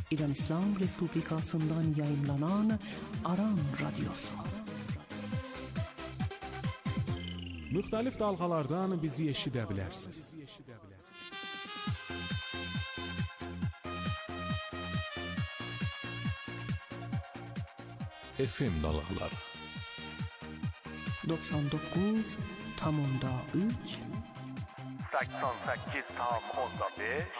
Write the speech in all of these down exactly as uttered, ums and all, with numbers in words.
İran İslam Respublikası'ndan yayımlanan Aran Radyosu. Müxtəlif dalğalardan bizi eşidə bilərsiniz. F M dalğaları doksan dokuz nokta üç seksen sekiz nokta beş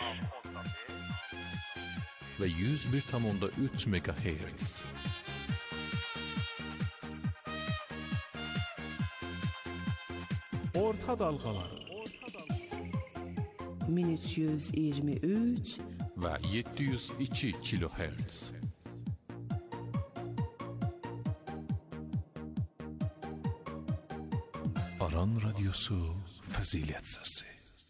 ve yüz bir nokta üç megahertz. Orta dalğaları bin üç yüz iyirmi üç ve yedi yüz iki kilohertz. Aran Radyosu Fəzilət Səsi.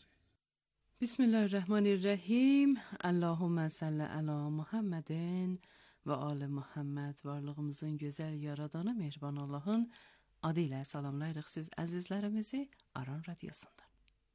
Bismillahirrahmanirrahim. Allahümme salli ala Muhammedin ve ali Muhammed. Varlığımızın güzel yaradanı mehriban Allah'ın adıyla salamlayırıq siz əzizlərimizi Aran Radyosu'ndan.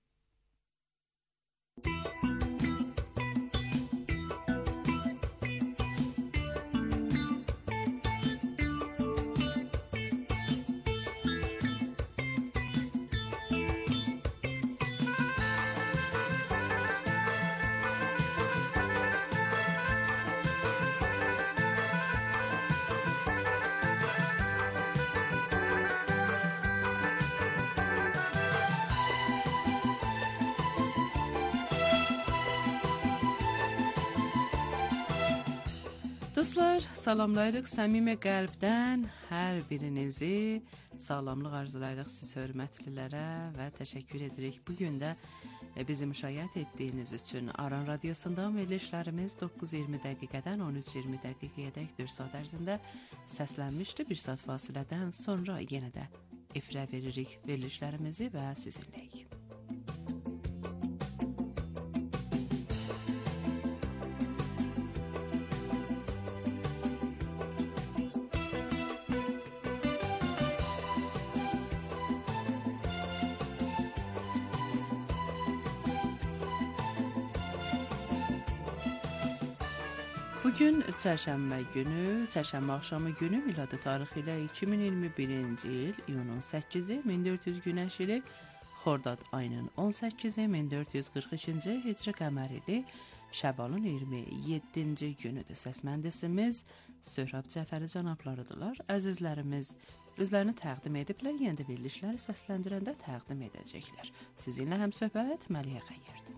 Dostlar, salamlayırıq səmimi qəlbdən hər birinizi, sağlamlıq arzulayırıq siz hörmətlilərə və təşəkkür edirik. Bugün də bizi müşayiət etdiyiniz üçün Aran Radyosundan verilişlərimiz doqquz iyirmi dəqiqədən on üç iyirmi dəqiqəyədək dörd saat ərzində səslənmişdi. Bir saat fasilədən sonra yenə də efirə veririk verilişlərimizi və sizinləyik. Bugün çərşənbə günü, çərşənbə axşamı günü miladi tarixi ilə iki min iyirmi birinci il iyunun səkkizi min dörd yüz günəş ili, Xordad ayının on səkkizi min dörd yüz qırx ikinci hicri qəmər ili, Şəvvalın iyirmi yeddinci günüdür. Səs mühəndisimiz Söhrab Cəfəri cənablarıdırlar. Əzizlərimiz özlərini təqdim ediblər, yenə də verilişləri səsləndirəndə təqdim edəcəklər. Sizinlə həm söhbət Məliyə Xəyyərdir.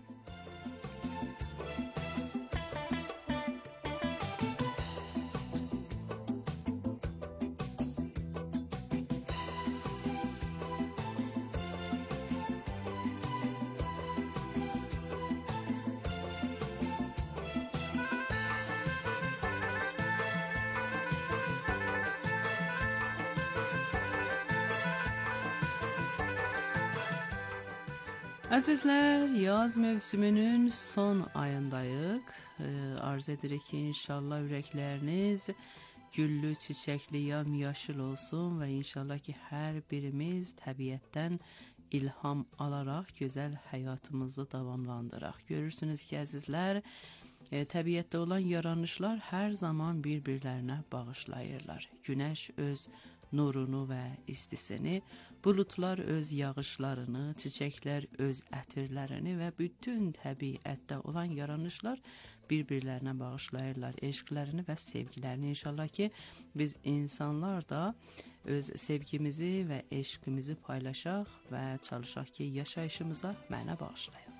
Əzizlər, yaz mövsümünün son ayındayıq. E, arz edirik ki, inşallah ürəkləriniz güllü, çiçəkli, yamyaşıl olsun və inşallah ki, hər birimiz təbiətdən ilham alaraq gözəl həyatımızı davamlandıraq. Görürsünüz ki, əzizlər, e, təbiətdə olan yaranışlar hər zaman bir-birlərinə bağışlayırlar. Günəş öz nurunu və istisini, bulutlar öz yağışlarını, çiçəklər öz ətirlərini və bütün təbiətdə olan yaranışlar bir-birlərinə bağışlayırlar eşqlərini və sevgilərini. İnşallah ki, biz insanlar da öz sevgimizi və eşqimizi paylaşaq və çalışaq ki, yaşayışımıza məna bağışlayaq.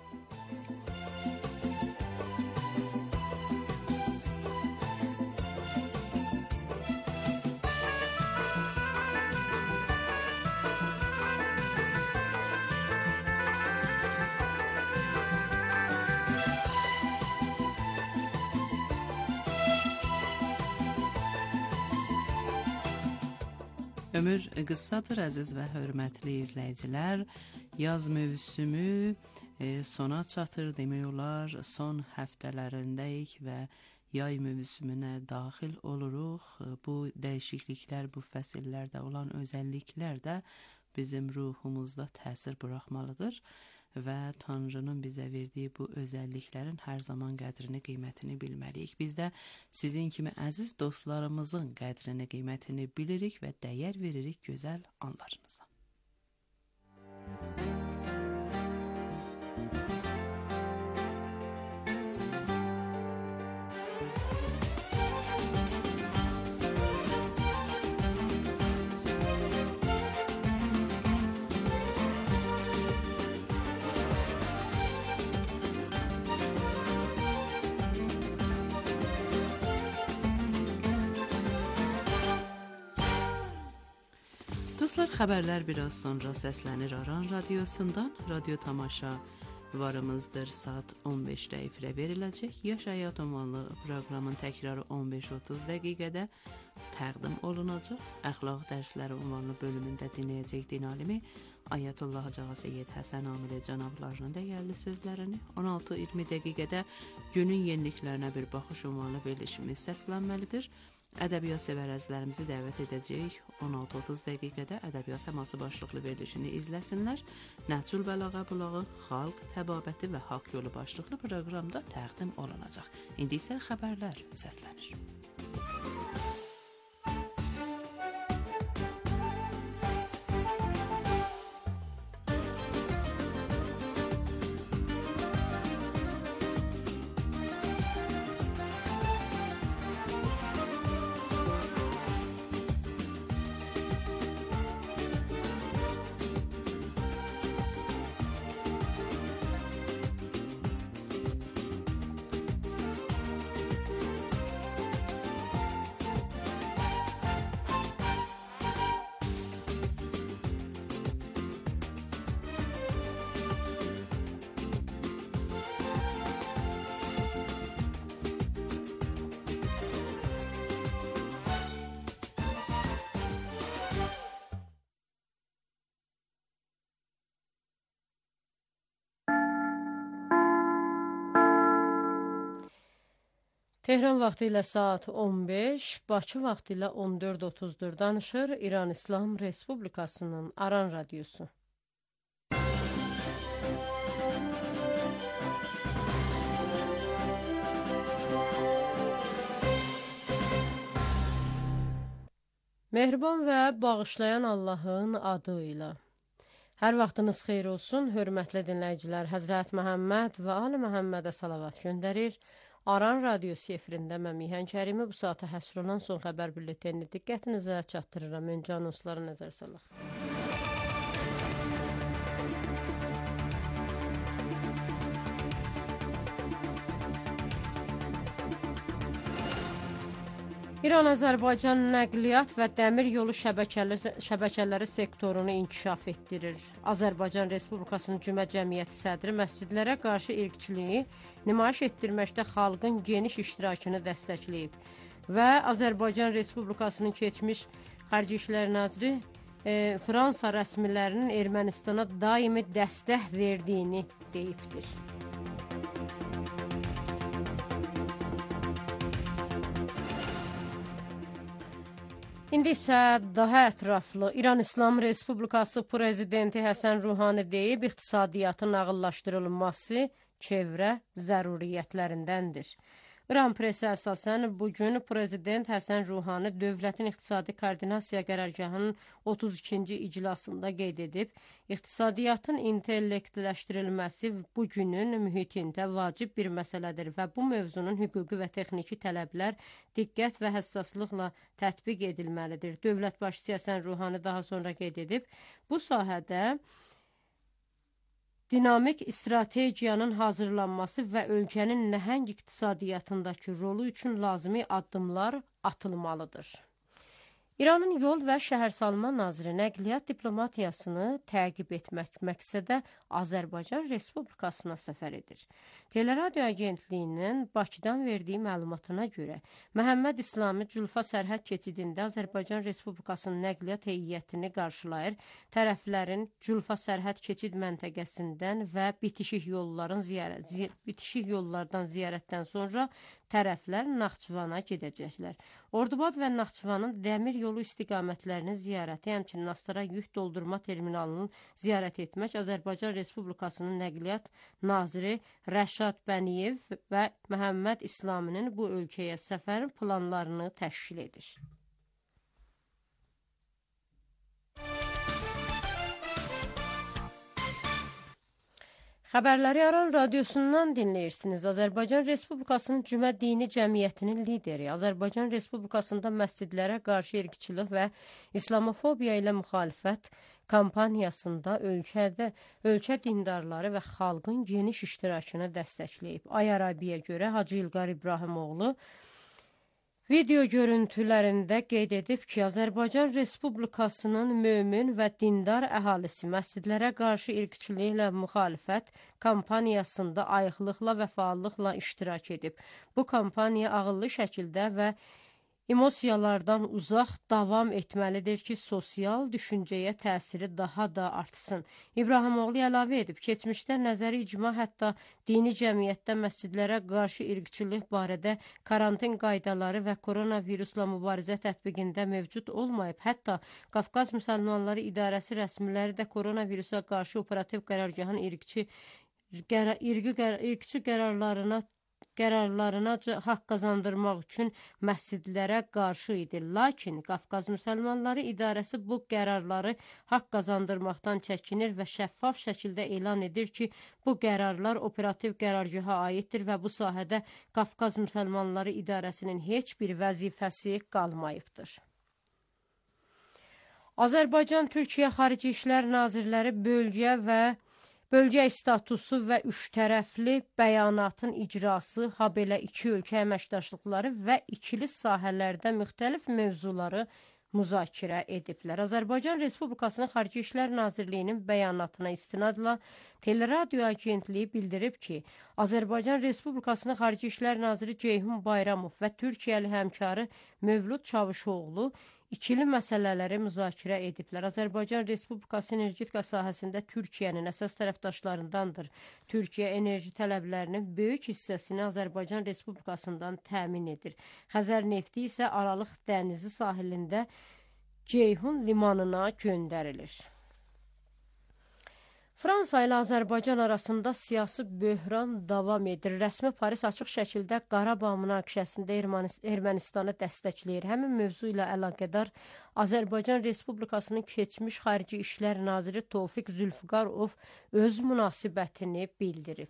Ömür qıssadır, əziz və hörmətli izləyicilər. Yaz mövsümü e, sona çatır demək olar. Son həftələrindəyik və yay mövsümünə daxil oluruq. Bu dəyişikliklər, bu fəsillərdə olan özəlliklər də bizim ruhumuzda təsir buraxmalıdır və Tanrının bizə verdiyi bu özəlliklərin hər zaman qədrini, qiymətini bilməliyik. Biz də sizin kimi əziz dostlarımızın qədrini, qiymətini bilirik və dəyər veririk gözəl anlarınıza. Dostlar, xəbərlər biraz sonra səslənir Aran radiosundan. Radio tamaşa varımızdır, saat on beşdə efirə veriləcək. Yaş Həyat ünvanlı proqramın təkrarı on beş otuz dəqiqədə təqdim olunacaq. Əxlaq dərsləri ünvanlı bölümündə dinləyəcək din alimi Ayətullah Hacı Ağa Seyyid Həsən Amili cənablarının dəyərli sözlərini. on altı iyirmi dəqiqədə günün yeniliklərinə bir baxış ünvanlı verilişimiz səslənməlidir. Ədəbiyyat sevər əzizlərimizi dəvət edəcəyik. on altı otuz dəqiqədə ədəbiyyat səması başlıqlı verilişini izləsinlər. Nəhcül Bəlağa bulağı, xalq təbabəti və haqq yolu başlıqlı proqramda təqdim olunacaq. İndi isə xəbərlər səslənir. Tehran vaxtı ilə saat on beş, Bakı vaxtı ilə on dörd otuzdur. Danışır İran İslam Respublikasının Aran radiosu. Mehriban və bağışlayan Allahın adı ilə. Hər vaxtınız xeyir olsun, hörmətli dinləyicilər. Həzrət Məhəmməd və Ali Məhəmmədə salavat göndərir. Aran radiosu efirində mən Mihan Kərimi bu saata həsr olan son xəbər bülletenini diqqətinizə çatdırıram. Öncə anonslara nəzər salaq. İran-Azərbaycan nəqliyyat və dəmir yolu şəbəkələri, şəbəkələri sektorunu inkişaf etdirir. Azərbaycan Respublikasının Cümə Cəmiyyəti sədri məscidlərə qarşı irqçiliyi nümayiş etdirməkdə xalqın geniş iştirakını dəstəkləyib və Azərbaycan Respublikasının keçmiş Xarici İşlər Naziri e, Fransa rəsmilərinin Ermənistana daimi dəstək verdiyini deyibdir. İndi isə daha ətraflı İran İslam Respublikası Prezidenti Həsən Ruhani deyib, iqtisadiyyatın ağıllaşdırılması çevrə zəruriyyətlərindəndir. İran presi əsasən bugün Prezident Həsən Ruhani dövlətin iqtisadi koordinasiya qərargahının otuz ikinci iclasında qeyd edib, iqtisadiyyatın intellektləşdirilməsi bugünün mühitində vacib bir məsələdir və bu mövzunun hüquqi və texniki tələblər diqqət və həssaslıqla tətbiq edilməlidir. Dövlət başçısı Həsən Ruhani daha sonra qeyd edib, bu sahədə dinamik strategiyanın hazırlanması və ölkənin nəhəng iqtisadiyyatındakı rolu üçün lazımi addımlar atılmalıdır. İranın Yol və Şəhərsalma Naziri nəqliyyat diplomatiyasını təqib etmək məqsədə Azərbaycan Respublikasına səfər edir. Teleradio Agentliyinin Bakıdan verdiyi məlumatına görə, Məhəmməd İslami Culfa sərhəd keçidində Azərbaycan Respublikasının nəqliyyat heyətini qarşılayır. Tərəflərin Culfa sərhəd keçid məntəqəsindən və bitişik yolların ziyarət, zi, bitişik yollardan ziyarətdən sonra tərəflər Naxçıvana gedəcəklər. Ordubad və Naxçıvanın dəmir yolu istiqamətlərinin ziyarəti, həmçinin Astara yük doldurma terminalının ziyarət etmək Azərbaycan Respublikasının Nəqliyyat Naziri Rəşad Bəniyev və Məhəmməd İslaminin bu ölkəyə səfərin planlarını təşkil edir. Xəbərləri Aran radiosundan dinləyirsiniz. Azərbaycan Respublikasının Cümə Dini Cəmiyyətinin lideri, Azərbaycan Respublikasında məscidlərə qarşı irqçılıq və İslamofobiya ilə müxalifət kampaniyasında ölkədə ölkə dindarları və xalqın geniş iştirakını dəstəkləyib. Ay Arabiyə görə Hacı İlqar İbrahimoğlu video görüntülərində qeyd edib ki, Azərbaycan Respublikasının mömin və dindar əhalisi məscidlərə qarşı irqçılıqla müxalifət kampaniyasında ayıqlıqla və faallıqla iştirak edib. Bu kampaniya ağıllı şəkildə və emosiyalardan uzaq davam etməlidir ki, sosial düşüncəyə təsiri daha da artsın. İbrahimoğlu əlavə edib, keçmişdə nəzəri icma, hətta dini cəmiyyətdə məscidlərə qarşı irqçılıq barədə karantin qaydaları və koronavirusla mübarizə tətbiqində mövcud olmayıb. Hətta Qafqaz Müsəlmanları İdarəsi rəsmiləri də koronavirusa qarşı operativ qərargahın irqçi, qəra, irqi, qəra, irqçi qərarlarına qərarlarına haqq qazandırmaq üçün məscidlərə qarşı idi. Lakin Qafqaz Müsəlmanları İdarəsi bu qərarları haqq qazandırmaqdan çəkinir və şəffaf şəkildə elan edir ki, bu qərarlar operativ qərargaha aiddir və bu sahədə Qafqaz Müsəlmanları İdarəsinin heç bir vəzifəsi qalmayıbdır. Azərbaycan Türkiyə Xarici İşlər Nazirləri bölgə və Bölgə statusu və üçtərəfli bəyanatın icrası, habelə iki ölkə əməkdaşlıqları və ikili sahələrdə müxtəlif mövzuları müzakirə ediblər. Azərbaycan Respublikasının Xarici İşlər Nazirliyinin bəyanatına istinadla Teleradio Agentliyi bildirib ki, Azərbaycan Respublikasının Xarici İşlər Naziri Ceyhun Bayramov və Türkiyəli həmkarı Mövlud Çavuşoğlu ikili məsələləri müzakirə ediblər. Azərbaycan Respublikası energetika sahəsində Türkiyənin əsas tərəfdaşlarındandır. Türkiyə enerji tələblərinin böyük hissəsini Azərbaycan Respublikasından təmin edir. Xəzər nefti isə Aralıq dənizi sahilində Ceyhun limanına göndərilir. Fransa ilə Azərbaycan arasında siyasi böhran davam edir. Rəsmi Paris açıq şəkildə Qarabağ münaqişəsində Ermənistanı dəstəkləyir. Həmin mövzu ilə əlaqədar Azərbaycan Respublikasının keçmiş Xarici İşlər Naziri Tofiq Zülfüqarov öz münasibətini bildirib.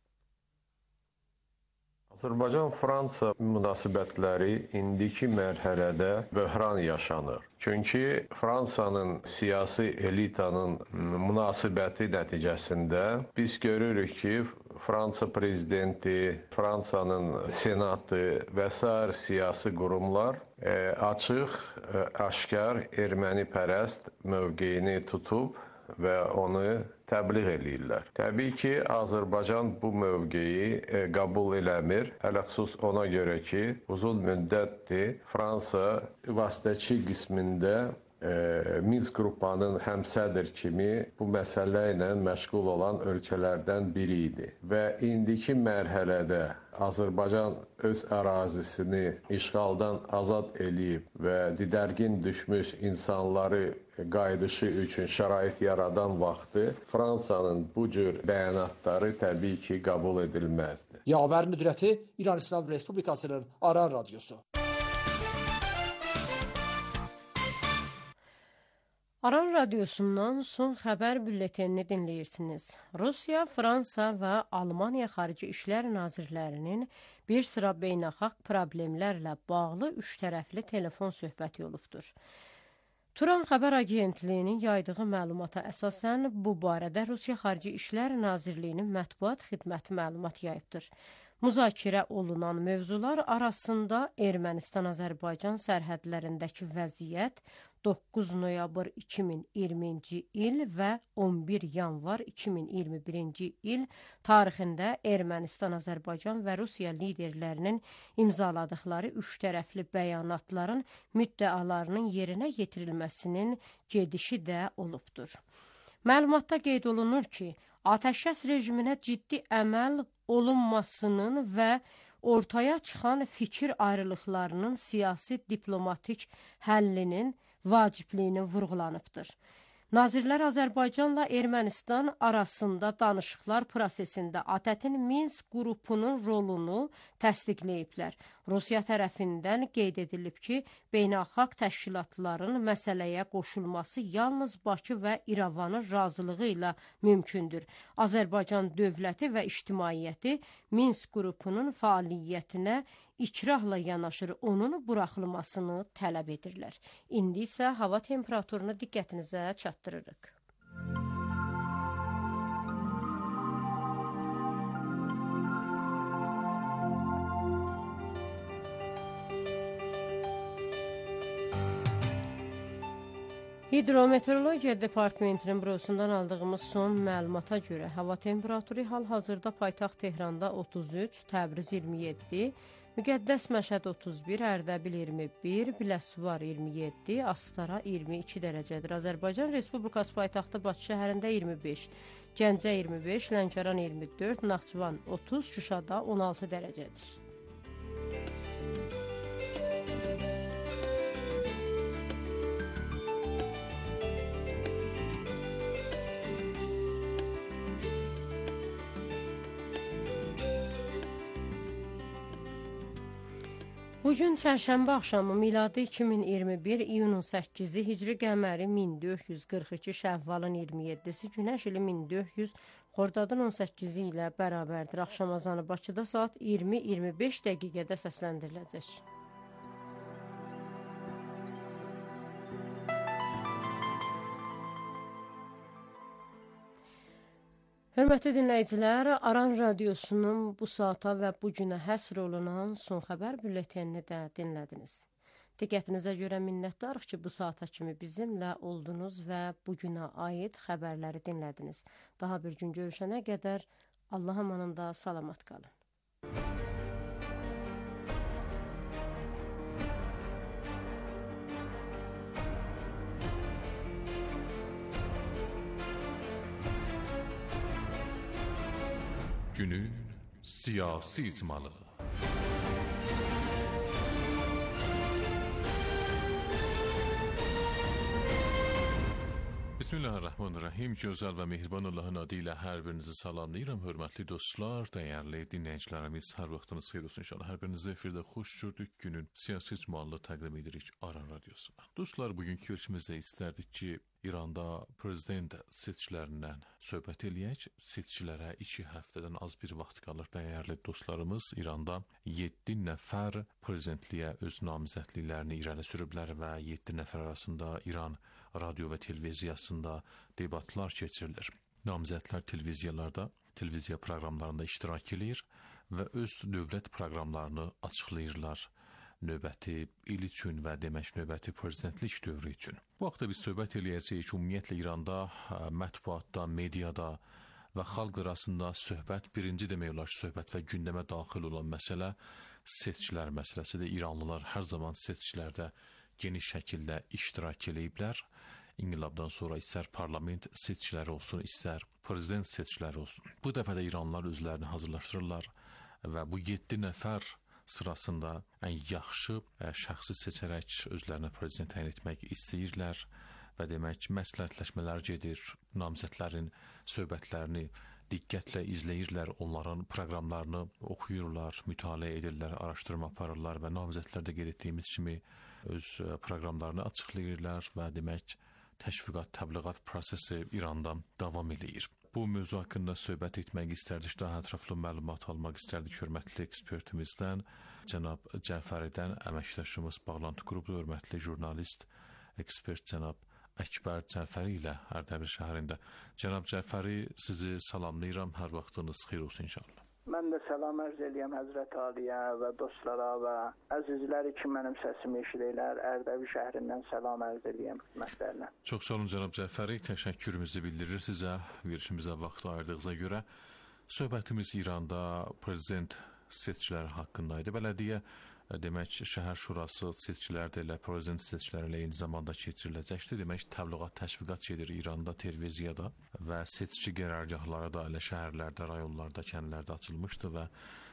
Azərbaycan-Fransa münasibətləri indiki mərhələdə böhran yaşanır. Çünki Fransanın siyasi elitanın münasibəti nəticəsində biz görürük ki, Fransa prezidenti, Fransanın senatı və sair siyasi qurumlar e, açıq, e, aşkar erməni-pərəst mövqeyini tutub və onu təbliğ eləyirlər. Təbii ki, Azərbaycan bu mövqeyi e, qəbul eləmir. Hələ xüsus ona görə ki, uzun müddətdir Fransa vasitəçi qismində e, Minsk qrupanın həmsədr kimi bu məsələ ilə məşğul olan ölkələrdən biri idi. Və indiki mərhələdə Azərbaycan öz ərazisini işğaldan azad eləyib və didərgin düşmüş insanları qayıdışı üçün şərait yaradan vaxtı Fransanın bu cür bəyanatları təbii ki, qəbul edilməzdir. Yavər Müdürəti İran İslam Respublikasının Aran Radyosu. Aran Radyosundan son xəbər bülletenini dinləyirsiniz. Rusiya, Fransa və Almaniya Xarici İşlər Nazirlərinin bir sıra beynəlxalq problemlərlə bağlı üçtərəfli telefon söhbəti olubdur. Turan Xəbər Agentliyinin yaydığı məlumata əsasən bu barədə Rusiya Xarici İşlər Nazirliyinin mətbuat xidməti məlumat yayıbdır. Müzakirə olunan mövzular arasında Ermənistan-Azərbaycan sərhədlərindəki vəziyyət, doqquz noyabr iki min iyirminci il və on bir yanvar iki min iyirmi birinci il tarixində Ermənistan-Azərbaycan və Rusiya liderlərinin imzaladıkları üçtərəfli bəyanatların müddəalarının yerinə yetirilməsinin gedişi də olubdur. Məlumatda qeyd olunur ki, atəşkəs rejiminə ciddi əməl olunmasının və ortaya çıxan fikir ayrılıqlarının siyasi diplomatik həllinin vacibliyini vurğulanıbdır. Nazirlər Azərbaycanla Ermənistan arasında danışıqlar prosesində ATƏT-in Minsk qrupunun rolunu təsdiqləyiblər. Rusiya tərəfindən qeyd edilib ki, beynəlxalq təşkilatların məsələyə qoşulması yalnız Bakı və İrəvanın razılığı ilə mümkündür. Azərbaycan dövləti və ictimaiyyəti Minsk qrupunun fəaliyyətinə ikrahla yanaşır, onun buraxılmasını tələb edirlər. İndi isə hava temperaturunu diqqətinizə çatdırırıq. Hidrometeorologiya Departamentinin bürosundan aldığımız son məlumata görə hava temperaturu hal-hazırda paytaxt Tehranda otuz üç, Təbriz iyirmi yeddi, Müqəddəs Məşəd otuz bir, Ərdəbil iyirmi bir, Biləsuvar iyirmi yeddi, Astara iyirmi iki dərəcədir. Azərbaycan Respublikası paytaxtı Bakı şəhərində iyirmi beş, Gəncə iyirmi beş, Lənkəran iyirmi dörd, Naxçıvan otuz, Şuşada on altı dərəcədir. Bugün çərşənbə axşamı miladi iki min iyirmi bir, iyunun səkkizi, hicri qəməri min dörd yüz qırx iki, şəhvalın iyirmi yeddisi, günəş ili min dörd yüz, xordadın on səkkizi ilə bərabərdir. Axşam azanı Bakıda saat iyirmi iyirmi beş dəqiqədə səsləndiriləcək. Hörmətli dinləyicilər, Aran Radiosunun bu saata və bu günə həsr olunan son xəbər bülletenini də dinlədiniz. Diqqətinizə görə minnətdarıq ki, bu saata kimi bizimlə oldunuz və bu günə aid xəbərləri dinlədiniz. Daha bir gün görüşənə qədər Allah amanında salamat qalın. Günün siyasi icmalı. Bismillahirrahmanirrahim. Gözəl və mehriban Allahın adı ilə hər birinizi salamlayıram. Hörmətli dostlar, dəyərli dinləyicilərimiz, hər vaxtınız xeyir olsun inşallah. Hər birinizi efirdə xoş gördük. Günün siyasi icmalını təqdim edirik Aran Radiosu'na. Dostlar, bugünkü görüşümüzdə istərdik ki, İranda prezident seçkilərindən söhbət eləyək. Seçkilərə iki həftədən az bir vaxt qalır. Dəyərli dostlarımız, İranda yeddi nəfər prezidentliyə öz namizədliklərini irəli sürüblər və yeddi nəfər arasında İran radio və televiziyasında debatlar keçirilir. Namizədlər televiziyalarda, televiziya proqramlarında iştirak edir və öz dövlət proqramlarını açıqlayırlar. Növbəti il üçün və demək növbəti prezidentlik dövrü üçün. Bu haqda biz söhbət eləyəcəyik. Ümumiyyətlə İranda mətbuatda, mediada və xalq arasında söhbət, birinci demək olar söhbət və gündəmə daxil olan məsələ seçkilər məsələsidir. İranlılar hər zaman seçkilərdə geniş şəkildə iştirak eləyiblər. İnqilabdan sonra istər parlament seçkiləri olsun, istər prezident seçkiləri olsun. Bu dəfə də İranlılar özlərini hazırlaşdırırlar və bu yeddi nəfər sırasında ən yaxşı şəxsi seçərək özlərinə prezident təyin etmək istəyirlər və demək məsləhətləşmələr gedir. Namizədlərin söhbətlərini diqqətlə izləyirlər, onların proqramlarını oxuyurlar, mütaliə edirlər, araşdırma aparırlar və namizədlər də qeyd etdiyimiz kimi öz proqramlarını açıqlayırlar və demək təşviqat, təbliğat prosesi İranda davam edir. Bu mövzu haqqında söhbət etmək istərdik, daha ətraflı məlumat almaq istərdik hörmətli ekspertimizdən, cənab Cəfəridən, əməkdaşımız bağlantı qrupu, hörmətli jurnalist, ekspert cənab Əkbər Cəfəri ilə Ərdəbil şəhərində. Cənab Cəfəri, sizi salamlayıram, hər vaxtınız xeyir olsun inşallah. Mən də salam ərz eləyəm Həzrət Aliyə və dostlara və əzizləri ki, mənim səsimi eşidirlər. Ərdəbil şəhərindən salam ərz eləyəm xidmətlərinə. Çox sağ olun cənab Cəfəri, təşəkkürümüzü bildirir sizə, verişimizə vaxt ayırdığınıza görə. Söhbətimiz İranda prezident seçkiləri haqqında idi. Bələdiyyə demək, şəhər şurası seçkiləri ilə prezident seçkiləri ilə eyni zamanda keçiriləcəkdir. Demək, təbliğat, təşviqat gedir İranda, televiziyada və seçki qərargahları da elə şəhərlərdə, rayonlarda, kəndlərdə açılmışdı və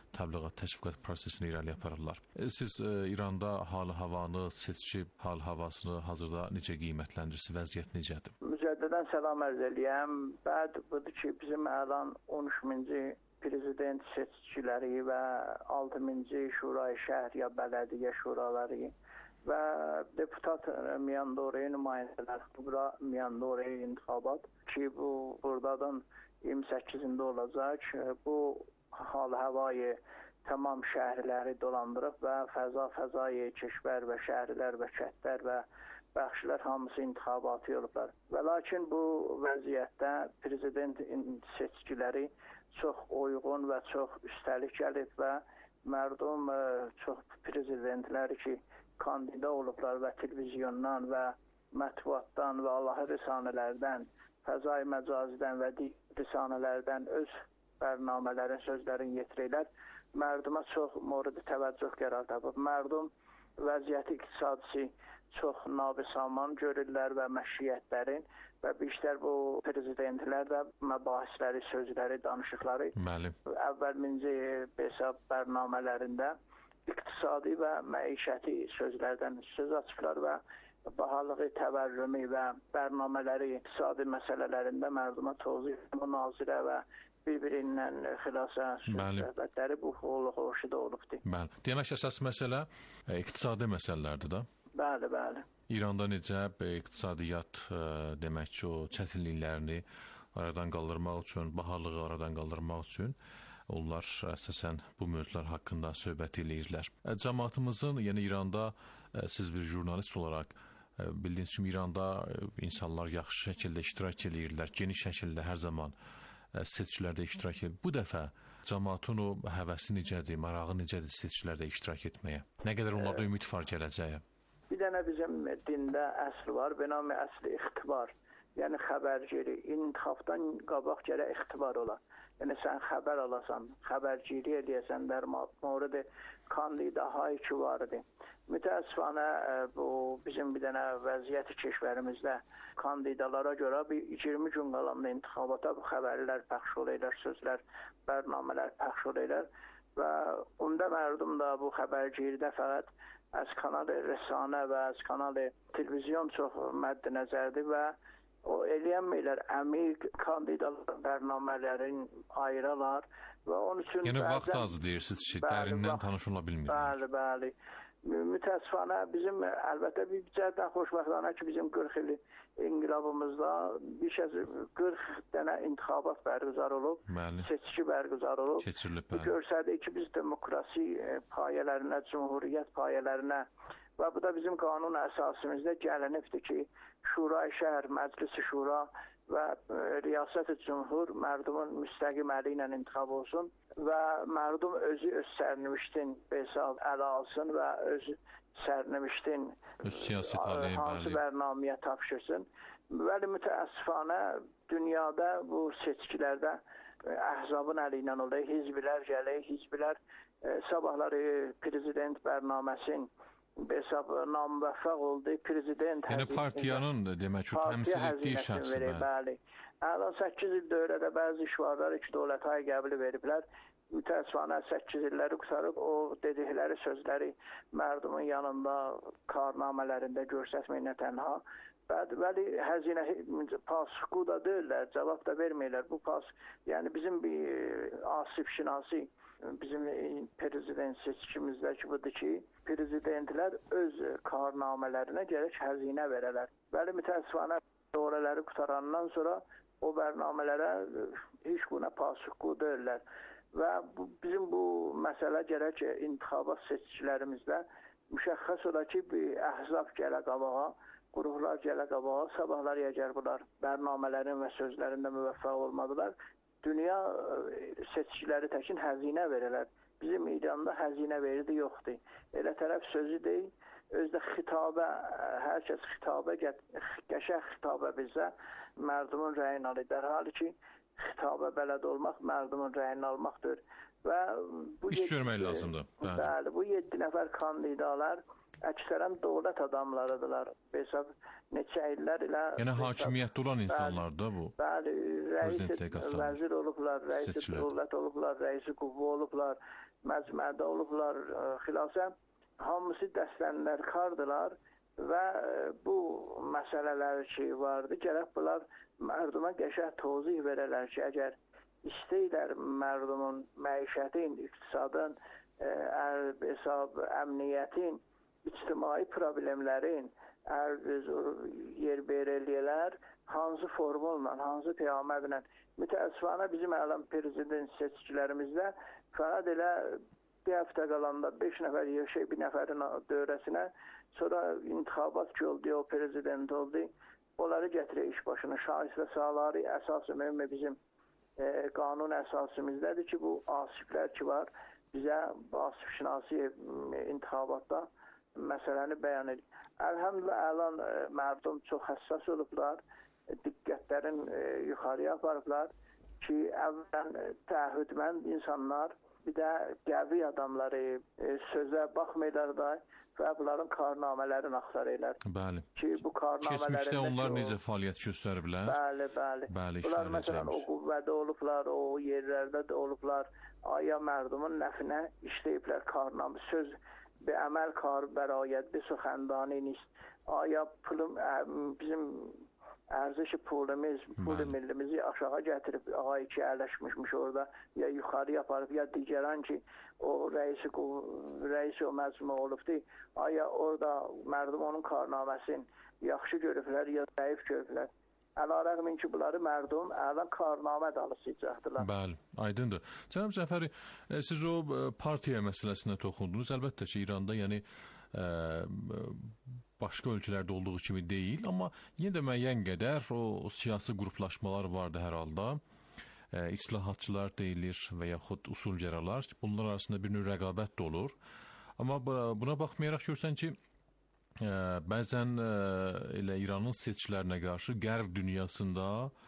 təbliğat, təşviqat prosesini irəli aparırlar. Siz e, İranda hal-havanı, seçki hal-havasını hazırda necə qiymətləndirirsiniz? Vəziyyət necədir? Mücəddidən salam ərz eləyəm. Bəd budur ki, bizim əlan on üç minci prezident seçkiləri və altı minci şurayı şəhər ya bələdiyyə şuraları və deputat miyandoreyi nümayəndələr, bura miyandoreyi intihabat ki, bu buradan iyirmi səkkizində olacaq. Bu hal-havayı tamam şəhərləri dolandırıb və fəza-fəzayı keşvər və şəhərlər və kətlər və bəxşlər hamısı intihabatı olublar. Və lakin bu vəziyyətdə prezident seçkiləri çox uyğun və çox üstəlik gəlib və mərdum çox prezidentləri ki, kandida olublar və televizyondan və mətbuatdan və Allahı risanələrdən, fəzai məcazidən və digər risanələrdən öz bərnamələrin, sözlərin yetirirlər. Mərduma çox moridi təvəccüh qərar tapıb. Mərdum vəziyyəti iqtisadisi çox nabisaman görürlər və məşiyyətlərin və beşlər bu prezidentlər də məbahisləri, sözləri, danışıqları Məlim. əvvəlminci hesab bərnamələrində iqtisadi və məişəti sözlərdən söz açıqlar və bahalığı, təvərrümü və bərnamələri iqtisadi məsələlərində mərduma tozih, münazirə və bir-birindən xilasa söhbətləri bu xoşu da olubdur. Bəli. Demək əsas məsələ e, iqtisadi məsələlərdir də. Bəli, bəli. İranda necə iqtisadiyyat e, demək ki, o çətinliklərini aradan qaldırmaq üçün, bahalığı aradan qaldırmaq üçün onlar əsasən bu mövzular haqqında söhbət eləyirlər. Cəmaatımızın, yəni İranda siz bir jurnalist olaraq bildiyiniz kimi İranda insanlar yaxşı şəkildə iştirak eləyirlər, geniş şəkildə hər zaman seçkilərdə iştirak edir. Bu dəfə cəmaatın o həvəsi necədir, marağı necədir seçkilərdə iştirak etməyə? Nə qədər onlarda ümid var gələcəyə? Bir dənə bizim dində əsl var, benami əsli ixtibar. Yəni xəbərcili, intihabdan qabaq gərək ixtibar ola. Yəni sən xəbər alasan, xəbərcili eləyəsən, der moridi kandida hay ki vardı. Mütəəssifanə bu bizim bir dənə vəziyyəti keşvərimizdə kandidalara görə bir iyirmi gün qalanda intihabata bu xəbərlər pəxş olurlar, sözlər, bərnamələr pəxş olurlar və onda mərdum da bu xəbərcilidə fəqət az kanalı rəsanə və az kanalı televizyon çox məddi nəzərdir və o eləyənməylər, əmiq kandidalar bərnamələrin ayıralar və onun üçün... Yəni vaxt azı deyirsiniz ki, dərindən tanış ola bilmirlər. Bəli, bəli. Mütəəssifanə bizim, əlbəttə bir cəhətdən xoşbəxtlərinə ki, bizim qırx il inqilabımızda bir kəs qırx dənə intihabat bərqüzar olub, Bəli. seçki bərqüzar olub. Keçirilib, Bu görsədir ki, biz demokrasi payələrinə, cumhuriyyət payələrinə və bu da bizim qanun əsasımızda gəlinibdir ki, Şurayı şəhər, Məclisi Şura və Riyasət-i Cumhur mərdumun müstəqim əli ilə intixab olsun və mərdum özü öz sərniştin hesab ələ alsın və öz sərniştin hansı bərnaməyə tapşırsın. Bəli, mütəəssifanə dünyada bu seçkilərdə əhzabın əli ilə olur, hizblər gəlir, hizblər sabahları prezident bərnaməsin hesab namuvaffaq oldu, prezident yəni partiyanın demək ki, təmsil etdiyi şəxsi bəli. Əlan səkkiz il dövrədə bəzi işvarlar iki dövlət ayı qəbuli veriblər. Mütəəssifanə səkkiz illəri qurtarıb o dedikləri sözləri mərdumun yanında karnamələrində göstərməklə tənha. Bəli, həzinə pasıqu da deyirlər, cavab da verməyirlər. Bu pas, yəni bizim bir asif şinasi bizim prezident seçkimizdəki budur ki, prezidentlər öz karnamələrinə gərək həzinə verələr. Bəli, mütəəssifanə dövrələri qutarandan sonra o bərnamələrə heç buna pasıqu deyirlər. Və bu, bizim bu məsələ gərək intixabat seçkilərimizdə müşəxəs ola ki, bir əhzab gələ qabağa, qurumlar gələ qabağa, sabahlar əgər bunlar bərnamələrin və sözlərində müvəffəq olmadılar, dünya seçkiləri təkin həzinə verilər. Bizim İranda həzinə veridi yoxdur. Elə tərəf sözü deyil, özdə xitabə, hər kəs xitabə, qəşəng xitabə bizə mərdumun rəyin alıdır. Hali ki, xitaba bələd olmaq, mərdumun rəyini almaqdır. Və bu İş görmək lazımdır. Bəli. Bəli, bu yeddi nəfər kandidalar əksərən dövlət adamlarıdırlar. Hesab neçə illər ilə Yəni hakimiyyətdə olan insanlardır bu. Bəli, rəis vəzir olublar, rəis dövlət olublar, rəis qüvvə olublar, məcmədə olublar, xilasə hamısı dəstənlər kardılar və bu məsələlər ki vardı, gərək bunlar mərduma qəşəng tozih verələr ki, əgər istəyirlər mərdumun məişətin, iqtisadın, hesab, əmniyyətin, ictimai problemlərin yer belirləyələr, hansı formulla, hansı peyamədlə. Mütəəssifانə bizim əlam prezident seçkilərimizdə fərad elə bir həftə qalanda beş nəfər yaşay, bir nəfərin dövrəsinə, sonra intixabat ki oldu, o prezident oldu, onları gətirək iş başına. Şahis və saları əsası mühüm bizim e, qanun əsasimizdədir ki, bu asiflər ki var, bizə asif şinasi intixabatda məsələni bəyan edir. Əlhəmdülillah, əlan e, mərdum çox həssas olublar, diqqətlərin e, yuxarıya aparıblar ki, əvvələn e, təəhhüdmənd insanlar, bir də qəvi adamları e, sözə baxmayırlar da və bunların karnamələrini axtarırlar. Bəli. Ki, bu karnamələrində keçmişdə onlar necə fəaliyyət göstəriblər? Bəli, bəli. Bəli, bunlar məsələn o qüvvədə olublar, o yerlərdə də olublar. Aya mərdumun nəfinə işləyiblər karnamı, söz bir əməl kar bərayət, bir suxəndani nist. Aya pulum, bizim ərziş pulumuz, pul millimizi aşağı gətirib, ağay ki əyləşmişmiş orada, ya yuxarı aparıb, ya digərən ki, o rəisi, rəisi o məzmə olubdur. Aya orada mərdum onun karnaməsini yaxşı görüblər, ya zəif görüblər. Əlarəqmin ki, bunları mərdum əlan karnamə dalısıyacaqdılar. Bəli, aydındır. Cənab Cəfəri, siz o partiya məsələsinə toxundunuz. Əlbəttə ki, İranda yəni ə, başqa ölkələrdə olduğu kimi deyil, amma yenə də müəyyən qədər o, o siyasi qruplaşmalar vardı hər halda. Ə, islahatçılar deyilir və yaxud usulgəralar. Bunlar arasında bir növ rəqabət də olur. Amma buna baxmayaraq görsən ki, ə, bəzən ə, elə İranın seçkilərinə qarşı qərb dünyasında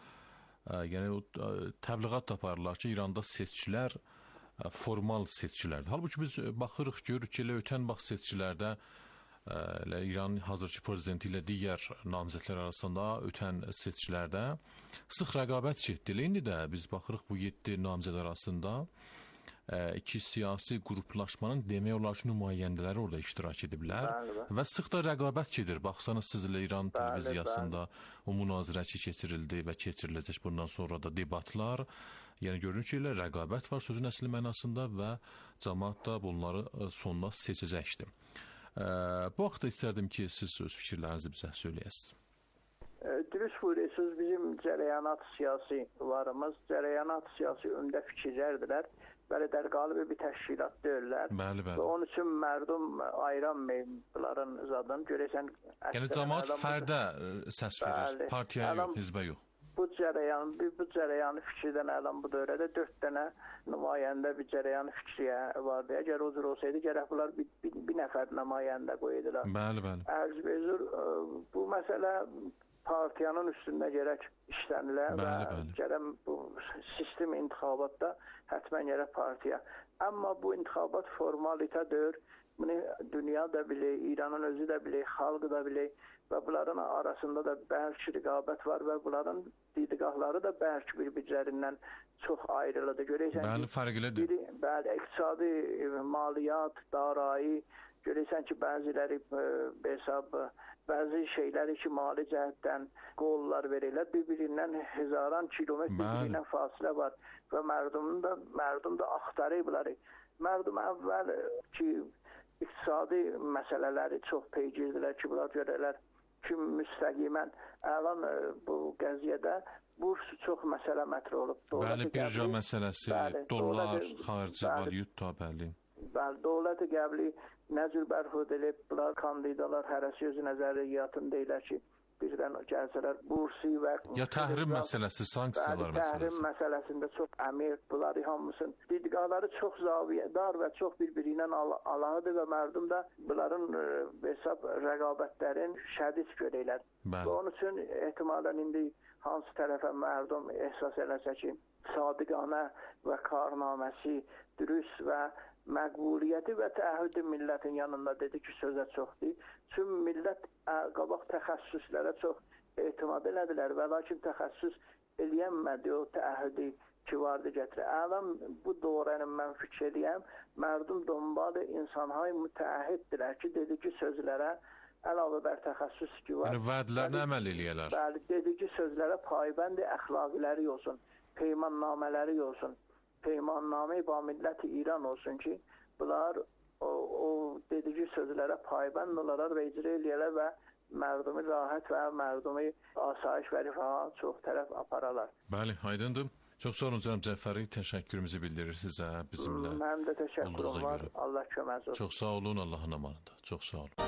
ə, yəni o ə, təbliğat taparlar ki, İranda seçkilər ə, formal seçkilərdir. Halbuki biz baxırıq, görürük ki, elə ötən vaxt seçkilərdə ə, İranın hazırki prezidenti ilə digər namizədlər arasında ötən seçkilərdə sıx rəqabət getdi. İndi də biz baxırıq bu yeddi namizəd arasında iki siyasi qruplaşmanın demək olar ki, nümayəndələri orada iştirak ediblər. Bəli, və sıx da rəqabət gedir. Baxsanız siz ilə İran bəli, televiziyasında bəli. O münazirə ki keçirildi və keçiriləcək bundan sonra da debatlar. Yəni görünür ki, elə rəqabət var sözün əsli mənasında və cəmaət da bunları sonuna seçəcəkdir. Bu vaxtda istərdim ki, siz öz fikirlərinizi bizə söyləyəsiniz. Dürüst buyuruyorsunuz, bizim cərəyanat siyasi varımız, cərəyanat siyasi ümdə fikirlərdirlər. Bəli, dərqalı bir təşkilat deyirlər. Bəli, bəli. Və onun üçün mərdum ayıranmayın bunların zadını. Görəsən, yəni cəmaət fərdə səs verir, bəli, partiyaya yox, hizbə yox. Bu cərəyan, bu cərəyanı fikirdən əlan bu dövrədə dörd dənə nümayəndə bir cərəyan fikriyə vardı. Əgər o cür olsaydı, gərək bunlar bir, bir, bir nəfər nümayəndə qoydular. Bəli, bəli. Ərz bezur, bu məsələ partiyanın üstündə gərək işlənilər və gərək bu sistem intixabatda hətmən gərək partiya. Amma bu intixabat formalitədir. Bunu dünya da bilir, İranın özü də bilir, xalqı da bilir və bunların arasında da bəlkə rəqabət var və bunların didgahları da bəlkə bir-birlərindən çox ayrılıdır. Görəysən bəli, fərqlidir. Biri, bəli, iqtisadi, maliyyat, darai, görəysən ki, bəziləri e, hesab, bəzi şeyləri ki, mali cəhətdən qollar verirlər, bir-birindən hezaran kilometr bir-birindən fasilə var və mərdum da, mərdum da axtarır bunları. Mərdum əvvəl ki, iqtisadi məsələləri çox peygirdilər ki, bunlar görərlər ki, müstəqimən əlan bu qəziyyədə burs çox məsələ mətr olub. Bəli, birja məsələsi, bəli, dollar, xarici valyuta, bəli. Bəli, dövlət qəbli nə cür bərxud edib, bunlar kandidalar hərəsi öz nəzəriyyatını deyilər ki, birdən gəlsələr bursi və... Ya təhrim məsələsi, sanksiyalar bəli, məsələsi. Təhrim məsələsində çox əmir, bunları hamısın. Didqaları çox zaviyədar və çox bir-biri ilə alağıdır və mərdum da bunların e, hesab rəqabətlərin şədid görəklər. Və onun üçün ehtimalən indi hansı tərəfə mərdum ehsas eləsə ki, sadiqanə və karnaməsi, dürüst və məqbuliyyəti və təəhhüdü millətin yanında dedi ki, sözə çoxdur. Çünki millət qabaq təxəssüslərə çox etimad elədilər və lakin təxəssüs eləyənmədi o təəhhüdü ki vardı gətirə. Ələm bu doğranın mən fikir edəyəm, mərdum donbalı insanhay mütəəhhiddilər ki, dedi ki, sözlərə əlavə bər təxəssüs ki var. Yəni, vədlərinə əməl eləyələr. Bəli, dedi ki, sözlərə paybəndi əxlaqiləri olsun, peymannamələri olsun, peymannamə-i ba milləti İran olsun ki, bunlar o, o dedici sözlərə paybənd olarlar və icra eləyələr və mərdumi rahat və mərdumi asayiş və rifaha çox tərəf aparalar. Bəli, aydındır. Çox sağ olun Cənab Cəfəri, təşəkkürümüzü bildirir sizə bizimlə. Mənim də təşəkkürüm var. Allah kömək olsun. Çox sağ olun, Allahın amanında. Çox sağ olun.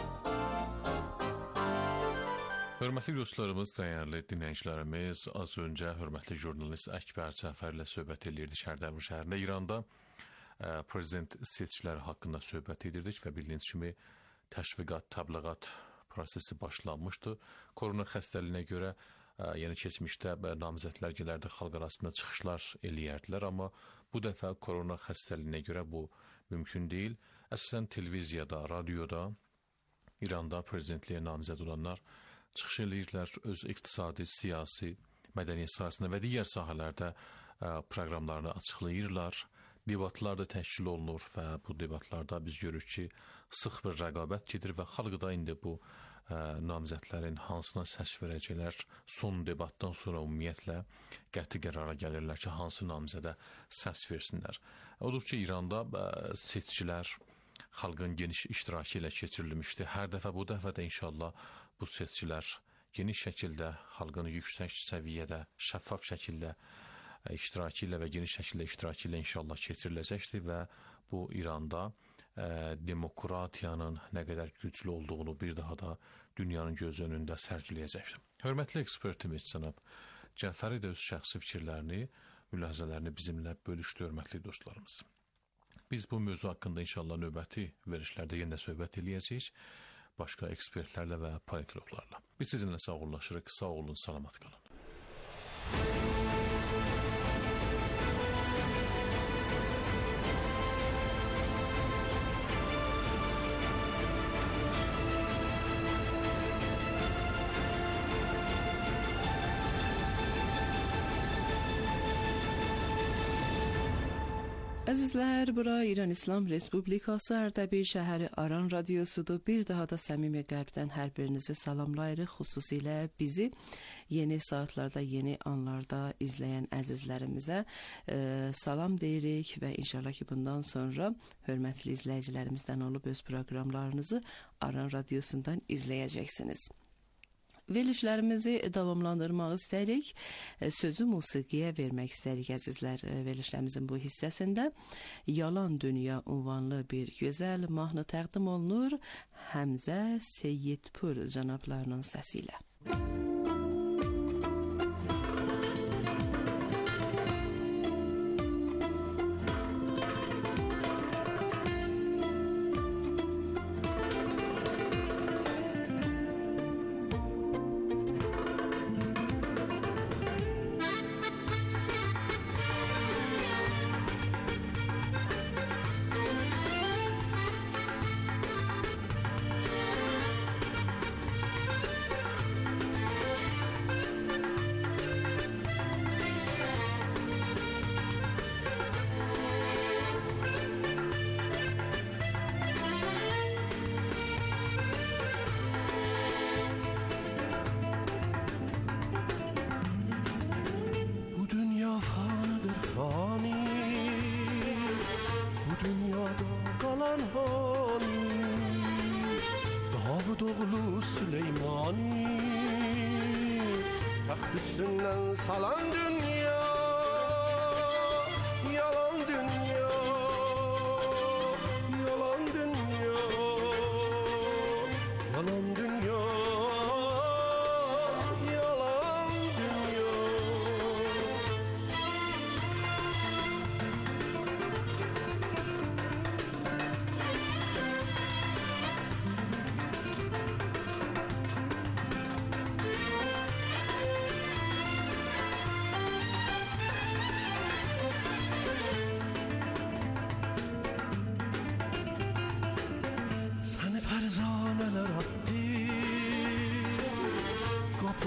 Hörmətli dostlarımız, dəyərli dinləyicilərimiz, az öncə hörmətli jurnalist Əkbər Cəfər ilə söhbət edirdik Şərdəbur şəhərində. İranda ə, prezident seçkiləri haqqında söhbət edirdik və bildiyiniz kimi təşviqat, təbliğat prosesi başlanmışdı. Korona xəstəliyinə görə ə, yəni keçmişdə namizədlər gələrdi, xalq arasında çıxışlar eləyərdilər, amma bu dəfə korona xəstəliyinə görə bu mümkün deyil. Əsasən televiziyada, radioda İranda prezidentliyə namizəd olanlar çıxış eləyirlər, öz iqtisadi, siyasi, mədəniyyət sahəsində və digər sahələrdə ə, proqramlarını açıqlayırlar. Debatlar da təşkil olunur və bu debatlarda biz görürük ki, sıx bir rəqabət gedir və xalq da indi bu ə, namizədlərin hansına səs verəcəklər, son debatdan sonra ümumiyyətlə qəti qərara gəlirlər ki, hansı namizədə səs versinlər. Odur ki, İranda ə, seçkilər xalqın geniş iştirakı ilə keçirilmişdi. Hər dəfə bu dəfə də inşallah bu seçkilər geniş şəkildə xalqın yüksək səviyyədə, şəffaf şəkildə iştirakı ilə və geniş şəkildə iştirakı ilə inşallah keçiriləcəkdir və bu İranda ə, demokratiyanın nə qədər güclü olduğunu bir daha da dünyanın göz önündə sərgiləyəcəkdir. Hörmətli ekspertimiz cənab Cəfəri də öz şəxsi fikirlərini, mülahizələrini bizimlə bölüşdü, hörmətli dostlarımız. Biz bu mövzu haqqında inşallah növbəti verişlərdə yenə söhbət eləyəcəyik başqa ekspertlərlə və politologlarla. Biz sizinlə sağollaşırıq, sağ olun, salamat qalın. Əzizlər, bura İran İslam Respublikası Ərdəbil şəhəri Aran radiosudur. Bir daha da səmimi qəlbdən hər birinizi salamlayırıq. Xüsusilə bizi yeni saatlarda, yeni anlarda izləyən əzizlərimizə e, salam deyirik və inşallah ki, bundan sonra hörmətli izləyicilərimizdən olub öz proqramlarınızı Aran radiosundan izləyəcəksiniz. Verilişlərimizi davamlandırmaq istəyirik. Sözü musiqiyə vermək istəyirik əzizlər. Verilişlərimizin bu hissəsində Yalan Dünya unvanlı bir gözəl mahnı təqdim olunur. Həmzə Seyyidpur cənablarının səsi ilə. Salan dünya, yalan dünya, yalan dünya, yalan dünya, yalan dünya.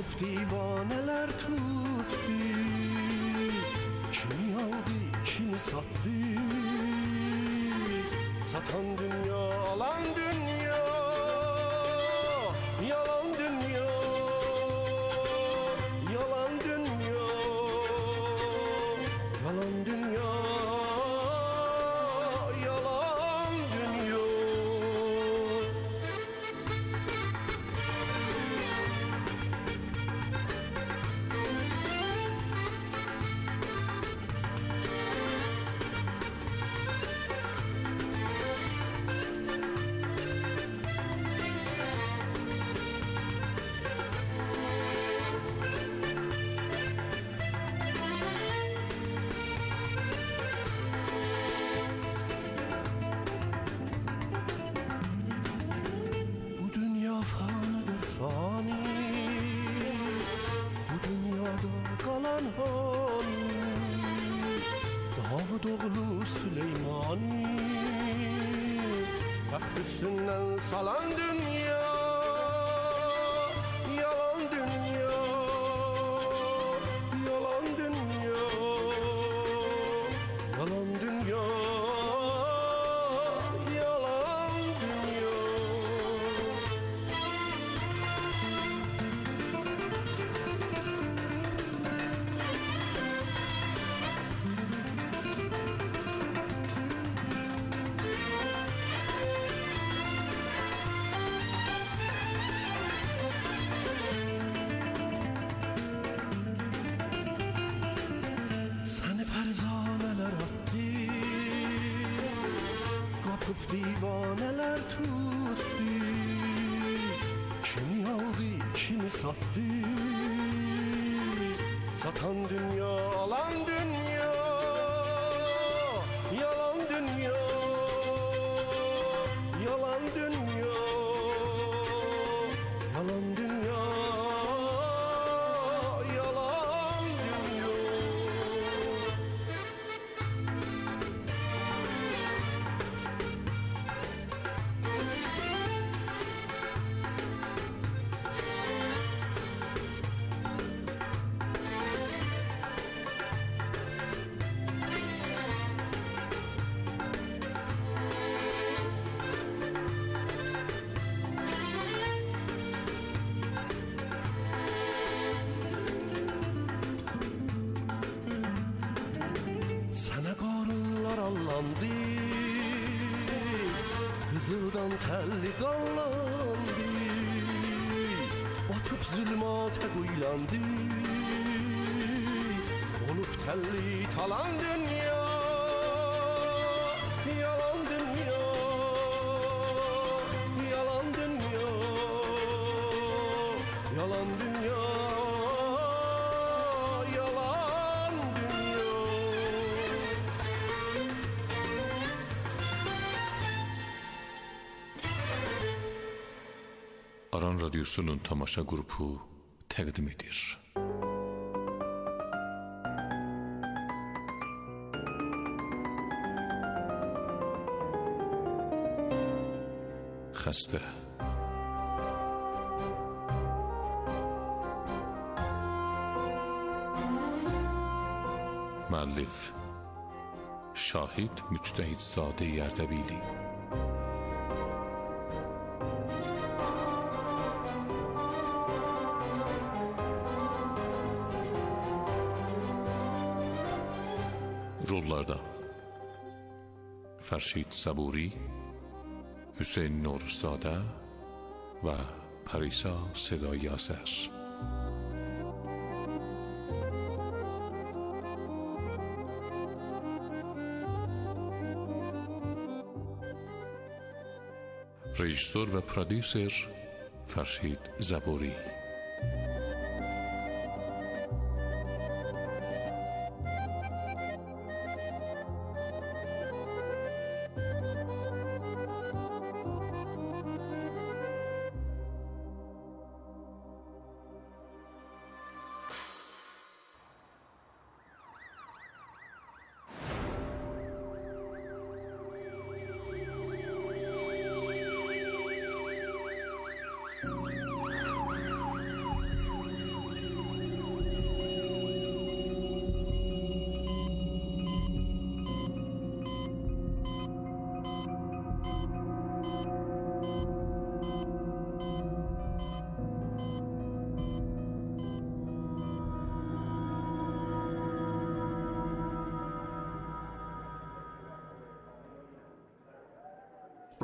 Qapıb divanələr tutdu, kimi aldı, kimi satdı. Satan dünya, alan dünya, yalan dünya, yalan dünya, yalan dünya, yalan dünya. Fanıdır fani, bu dünyada kalan hani, Davud oğlu Süleymani, taxt üstünden salan dünya, yalan dünya, yalan dünya, yalan dünya, yalan dünya. Səni fərzanələr atdı, qapıb divanələr tutdu, kimi aldı, kimi satdı. Satan dünya, alan dünya, yalan dünya, yalan dünya, yalan dünya, yalan dünya. Sənə qarınlar allandı, qızıldan təlli qallandı, batıb zülmata quylandı, olub təlli talan dünya, yalan dünya, yalan dünya, yalan dünya, yalan dünya. Aran Radyosu'nun tamaşa grubu təqdim edir. Xəstə. Müəllif Şahid Müctəhidzadə Ərdəbili. Rollarda Fərşid Saburi, Hüseyn Noruzadə və Parisa Sedai Əsər. Rejissor və prodüser Fərşid Zaburi.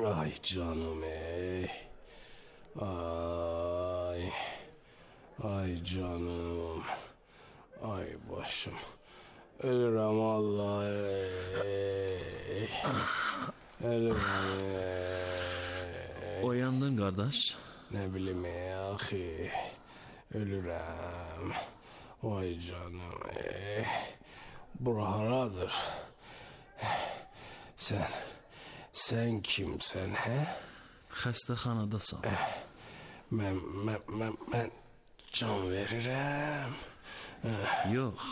Ay canım ey. Ay. Ay canım. Ay başım. Ölürüm Allah ey. Ölürüm ey. Oyandın kardeş. Ne bileyim ey ahi. Ölürüm. Vay canım ey. Bura haradır. Sen, sen kimsen he? Xəstəxanadasan. Mən, mən, mən, mən can verirəm. Yox.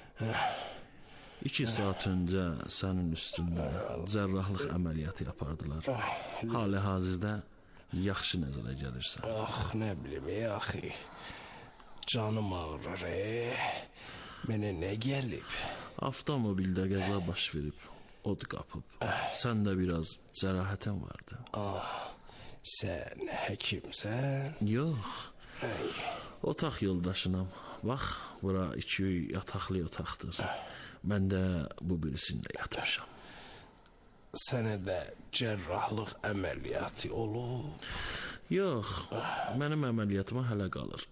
İki saat öncə sənin üstündə cərrahlıq əməliyyatı yapardılar. Hali hazırda yaxşı nəzərə gəlirsən. Ah, nə bilim ey axı. Canım ağrır ey. Mənə nə gəlib? Avtomobildə qəza baş verib, od qapıb. Səndə biraz cərahətin vardı. Ah, sən həkimsən? Yox. Ay. Otaq yoldaşınam. Bax, bura iki yataqlı otaqdır. Mən də bu birisində yatmışam. Sənə də cərrahlıq əməliyyatı olub? Yox, mənim əməliyyatıma hələ qalır.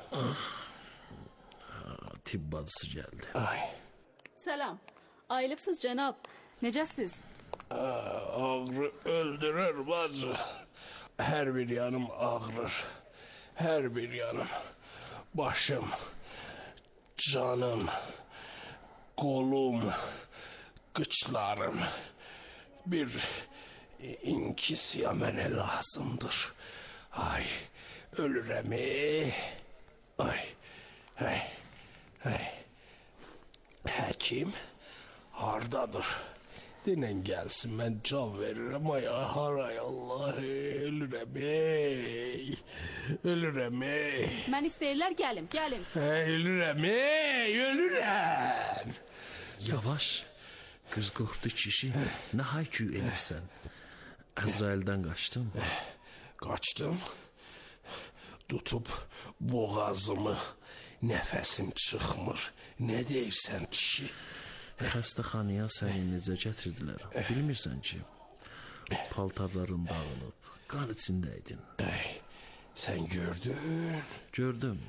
Tibb bacısı gəldi. Ay. Selam. Ayılıpsız cenab. Necəsiz? Ağrı öldürür bacı. Her bir yanım ağrır. Her bir yanım. Başım, canım, kolum, kıçlarım. Bir inkisya mənə lazımdır. Ay, ölürəm ey. Ay, ay, ay. Həkim hardadır? Dinen gelsin, mən can verirəm. Ay, haray Allah, ölürəm ey. Ölürəm ey. Mən istəyirlər gəlim, gəlim. Hey, ölürəm ey, ölürəm. Yavaş, qız qorxdu kişi. Nə haykü edirsən? Əzraildən qaçdım. Qaçdım. Tutup boğazımı, nəfəsim çıxmır. Nə deyirsən kişi? Xəstəxanaya səni necə gətirdilər? Bilmirsən ki, paltarların dağılıb, qan içindəydin. Ay, sən gördün? Gördüm.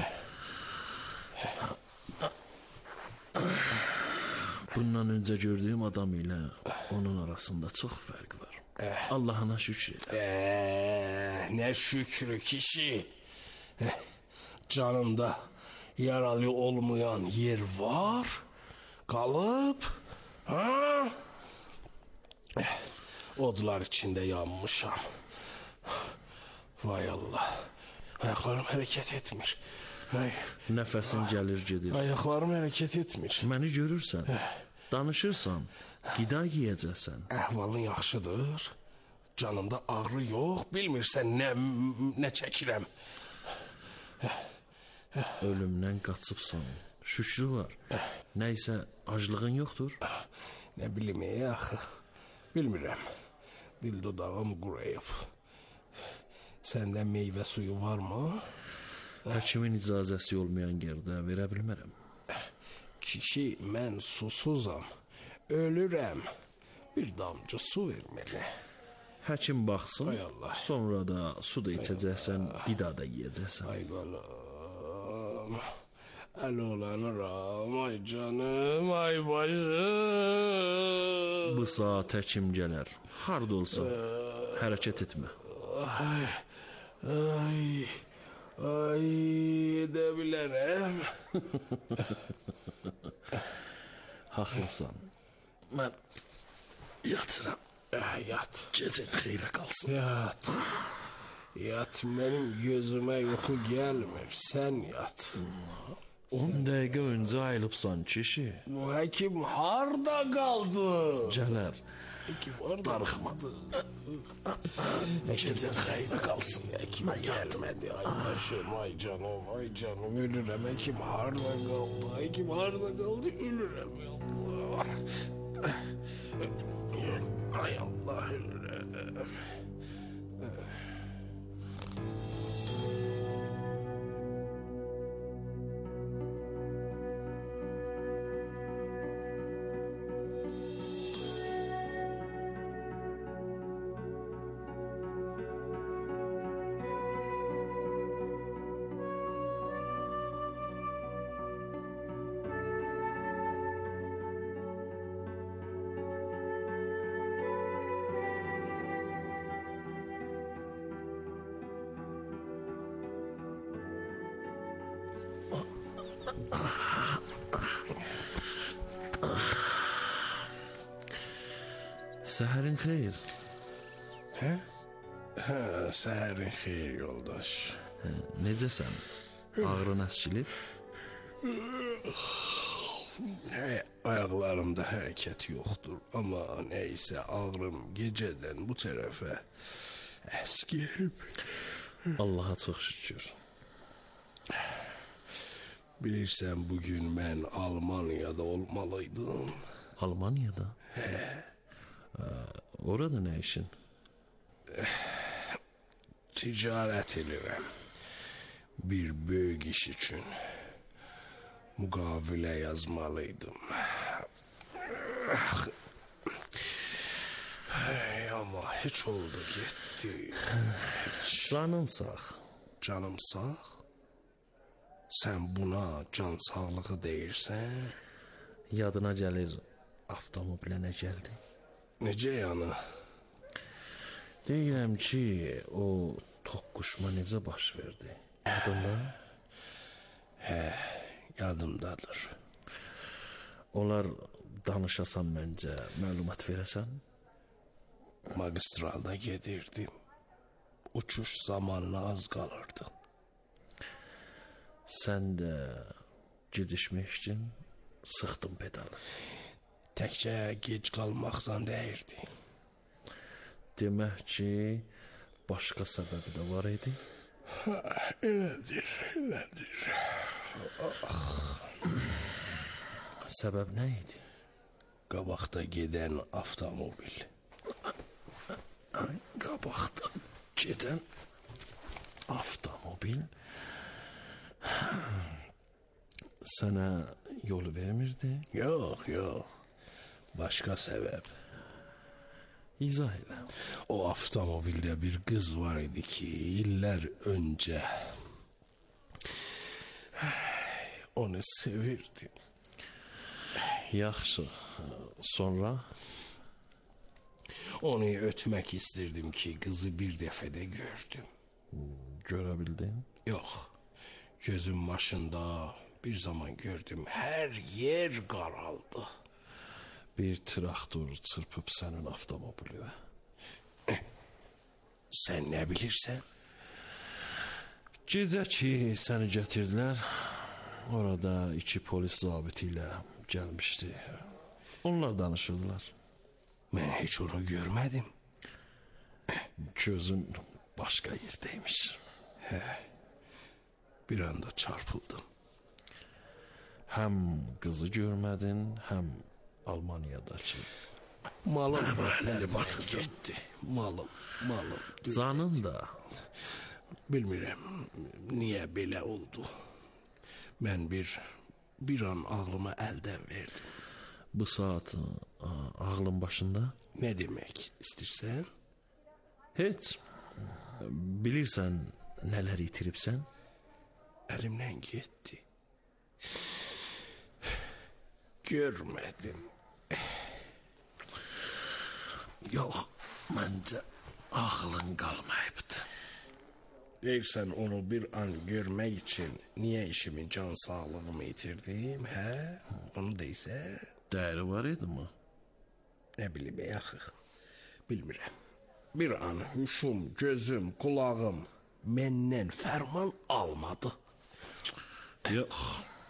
Bundan öncə gördüyüm adam ilə onun arasında çox fərq var. Allahına şükür et. Eee, ne şükrü kişi. Canımda yaralı olmayan yer var. Kalıp ha? Odlar içinde yanmışam. Vay Allah. Ayaklarım hareket etmir. Ay. Nəfəsin gəlir gedir. Ayaklarım hareket etmir. Məni görürsən, danışırsan, qida yeyəcəksən. Əhvalın yaxşıdır. Canımda ağrı yox. Bilmirsən nə, nə çəkirəm. Ölümdən qaçıbsan. Şükrü var. Nəysə aclığın yoxdur. Nə bilim ey axı. Bilmirəm. Dil dodağım quruyub. Səndə meyvə suyu varmı? Həkimin icazəsi olmayan yerdə verə bilmərəm. Kişi, mən susuzam. Ölürəm. Bir damcı su ver mənə. Həkim baxsın, Ay Allah. sonra da su da içəcəksən, qida da yeyəcəksən. Ay qalam. Əl olanıram, ay canım, ay başım. Bu saat həkim gələr. Harda olsa, hərəkət etmə. Ay, ay, ay, edə bilərəm. Haqlısan. Mən yatıram. Yat. Gecən xeyrə qalsın. Yat. Yat, mənim gözümə yuxu gəlmir. Sən yat. on dəqiqə öncə ayılıbsan kişi. Bu həkim harda qaldı? Gələr. Həkim harda? Darıxmadı. Gecən xeyrə qalsın. Həkim gəlmədi. Ay başım, ay canım, ay canım. Ölürəm. Həkim harda qaldı? Həkim harda qaldı? Ölürəm. Allah. Ay Allah, ölürəm. Səhərin xeyir. Hə? Hə, səhərin xeyir yoldaş. Hə, necəsən? Ağrın əskilib? Hə, ayaqlarımda hərəkət yoxdur, amma nəysə ağrım gecədən bu tərəfə əskilib. Allaha çox şükür. Bilirsən, bugün mən Almaniyada olmalıydım. Almaniyada? Hə. Orada nə işin? Ticarət edirəm. Bir böyük iş üçün müqavilə yazmalıydım. Hey, amma heç oldu getdi. Canın sağ. Canım sağ? Sən buna can sağlığı deyirsən? Yadına gəlir avtomobilə nə gəldi? Necə yəni? Deyirəm ki, o toqquşma necə baş verdi? Yadında? Hə, yadımdadır. Onlar danışasan məncə, məlumat verəsən? Magistralda gedirdim. Uçuş zamanına az qalırdı. Sən də gedişmək üçün sıxdın pedalı. Təkcə gec qalmaqdan dəyirdi. Demək ki, başqa səbəbi də var idi? Ha, elədir, elədir. Səbəb nə idi? Qabaqda gedən avtomobil. Qabaqda gedən avtomobil sənə yol vermirdi? Yox, yox. Başqa səbəb. İzah elə. O avtomobildə bir qız var idi ki, illər öncə onu sevirdim. Yaxşı. Sonra? Onu ötmək istirdim ki, qızı bir dəfədə gördüm. Görə bildin? Yox. Gözüm başında bir zaman gördüm, hər yer qaraldı. Bir traktor çırpıb sənin avtomobilə. Eh, sən nə bilirsən? Gecə ki, səni gətirdilər, orada iki polis zabiti ilə gəlmişdi. Onlar danışırdılar. Mən heç onu görmədim. Gözün başqa yerdəymiş. Hə, bir anda çarpıldım. Həm qızı görmədin, həm Almaniyadakı. Malım əlli batır getdi. Malım, malım. Canın da. Bilmirəm, niyə belə oldu. Mən bir, bir an ağlımı əldən verdim. Bu saat ağlın başında? Nə demək istirsən? Heç. Bilirsən nələr itiribsən? Əlimdən getdi. Görmədim. Yox, məncə ağlın qalmayıbdı. Deyirsən, onu bir an görmək üçün niyə işimi, can sağlığımı itirdim, hə? Onu deysə? Dəyəri var idi mi? Nə bilim, yaxı. Bilmirəm. Bir an huşum, gözüm, qulağım məndən fərman almadı. Yox.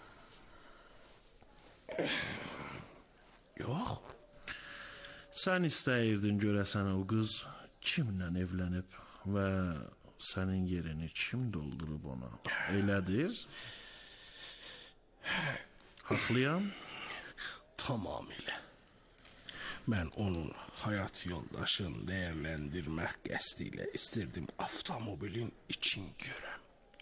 Yox. Sən istəyirdin görəsən o qız kimlə evlənib və sənin yerini kim doldurub ona? Elədir? Haqlıyam? Tamamilə. Mən onun həyat yoldaşını dəyərləndirmək qəsdi ilə istirdim avtomobilin için görəm.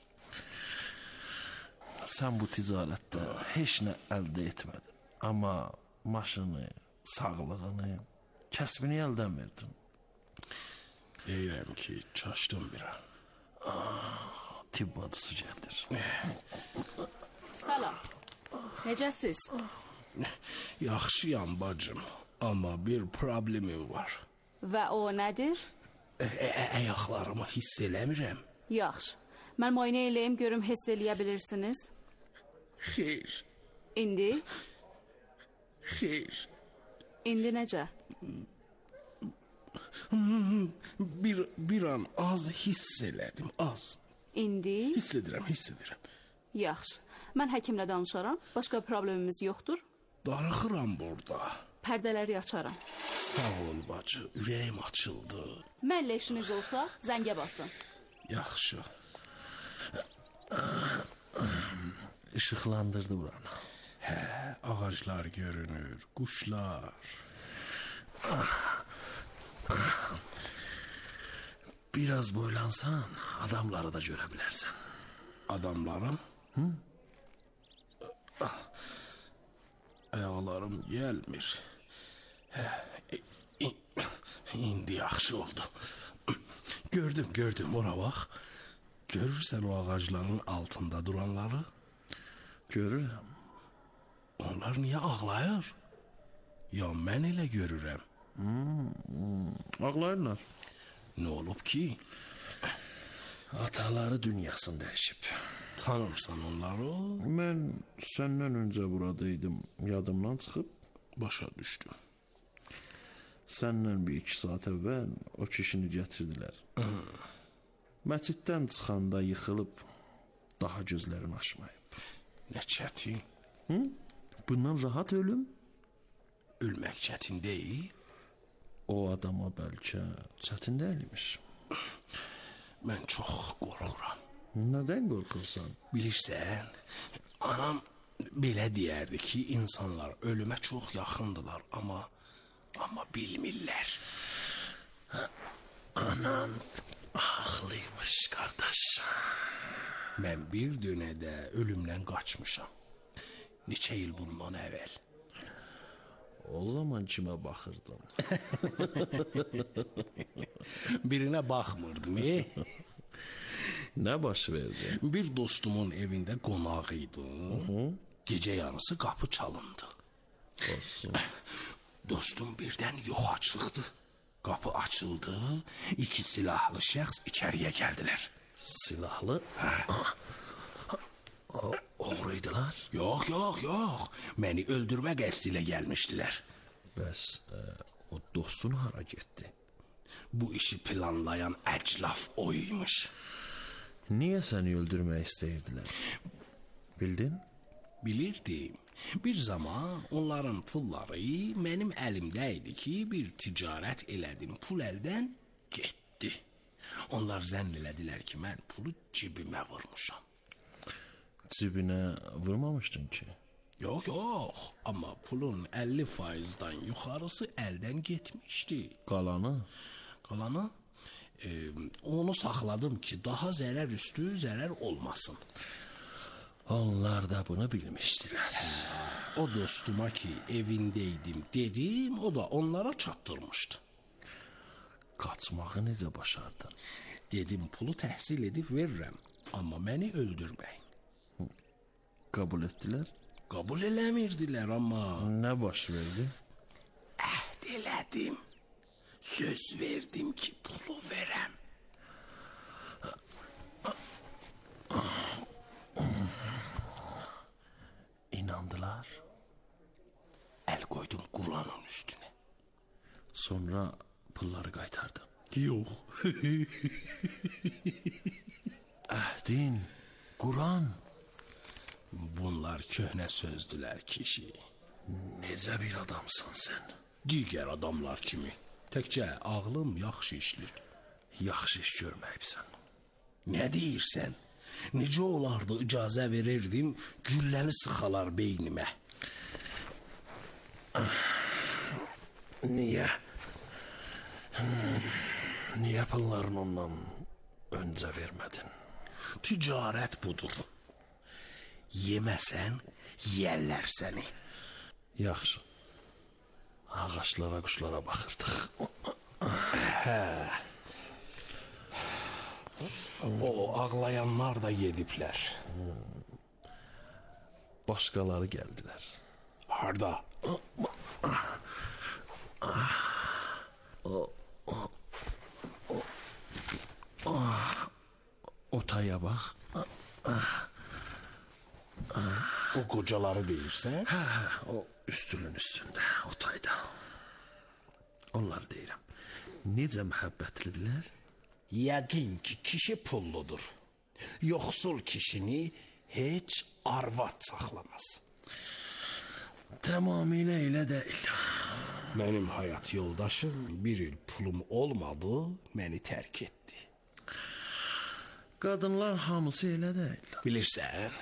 Sən bu ticarətdə heç nə əldə etmədin. Amma maşını, sağlığını, kəsbini əldən verdin. Deyirəm ki, çaşdım bir an. Ah, tibb adısı gəldir. Salam. Necəsiz? Yaxşıyam bacım, amma bir problemim var. Və o nədir? Ayaqlarımı hiss eləmirəm. Yaxşı. Mən müayinə eləyim, görüm hiss eləyə bilirsiniz. Xeyr, İndi? xeyr. İndi necə? Bir, bir an az hiss elədim, az. İndi? Hiss edirəm, hiss edirəm. Yaxşı. Mən həkimlə danışaram. Başqa problemimiz yoxdur. Darıxıram burada. Pərdələri açaram. Sağ ol bacı, ürəyim açıldı. Mənlə işiniz olsa, zəngə basın. Yaxşı. İşıqlandırdı buranı. Hə, ağaclar görünür, quşlar. Biraz boylansan adamları da görə bilərsən. Adamlarım? Hı? Ayaqlarım gəlmir. Hə, indi yaxşı oldu. Gördüm, gördüm, ora bax. Görürsən o ağacların altında duranları? Görürəm. Onlar niyə ağlayır? Ya mən elə görürəm. Hmm, hmm. Ağlayırlar. Nə olub ki? Ataları dünyasını dəyişib. Tanırsan onları? Mən səndən öncə buradaydım, yadımdan çıxıb. Başa düşdüm. Səndən bir iki saat əvvəl o kişini gətirdilər. Hmm. Məsciddən çıxanda yıxılıb, daha gözlərini açmayıb. Nə çətin. Hı? Bundan rahat ölüm? Ölmək çətin deyil. O adama bəlkə çətin deyilmiş. Mən çox qorxuram. Nədən qorxursan? Bilirsən, anam belə deyərdi ki, insanlar ölümə çox yaxındılar, amma amma bilmirlər. Anan haqlıymış, qardaş. Mən bir dönədə ölümdən qaçmışam. Neçə il bundan əvvəl. O zaman kimə baxırdın? Birinə baxmırdım, e? Nə baş verdi? Bir dostumun evində qonaq idi. Gecə yarısı qapı çalındı. Olsun. Dostum birdən yoxa çıxdı. Qapı açıldı, iki silahlı şəxs içəriyə gəldilər. Silahlı? Hə. Oğruydular? Yox, yox, yox. Məni öldürmə qəsdi ilə gəlmişdilər. Bəs e, o dostun hara getdi? Bu işi planlayan əclaf o imiş. Niyə səni öldürmək istəyirdilər? Bildin? Bilirdim. Bir zaman onların pulları mənim əlimdə idi ki, bir ticarət elədim, pul əldən getdi. Onlar zənn elədilər ki, mən pulu cibimə vurmuşam. Cibinə vurmamışdın ki? Yox, yox. Amma pulun əlli faizdən yuxarısı əldən getmişdi. Qalanı? Qalanı? E, onu saxladım ki, daha zərər üstü zərər olmasın. Onlar da bunu bilmişdilər. O dostuma ki, evindeydim dedim, o da onlara çatdırmışdı. Qaçmağı necə başardın? Dedim, pulu təhsil edib verirəm, amma məni öldürməyin. Qəbul etdilər? Qəbul eləmirdilər, amma... Nə baş verdi? Əhd elədim. Söz verdim ki, pulu verəm. İnandılar. Əl qoydum Quranın üstünə. Sonra pulları qaytardın. Yox. Əhdin, Quran. Bunlar köhnə sözdülər kişi. Necə bir adamsan sən? Digər adamlar kimi. Təkcə ağlım yaxşı işlir. Yaxşı iş görməyibsən. Nə deyirsən? Necə olardı icazə verirdim, gülləni sıxalar beynimə. Niyə? Niyə pullarını ondan öncə vermədin? Ticarət budur. Yeməsən, yiyərlər səni. Yaxşı. Ağaçlara, quşlara baxırdıq. Hə. O ağlayanlar da yediblər. Başqaları gəldilər. Harda? O taya bax. O qocaları deyirsən? Hə, hə, o üstünün üstündə, o tayda. Onlar deyirəm. Necə məhəbbətlidirlər? Yəqin ki, kişi pulludur. Yoxsul kişini heç arvad saxlamaz. Tamamilə elə deyil. Mənim həyat yoldaşım bir il pulum olmadı, məni tərk etdi. Qadınlar hamısı elə deyil. Bilirsən,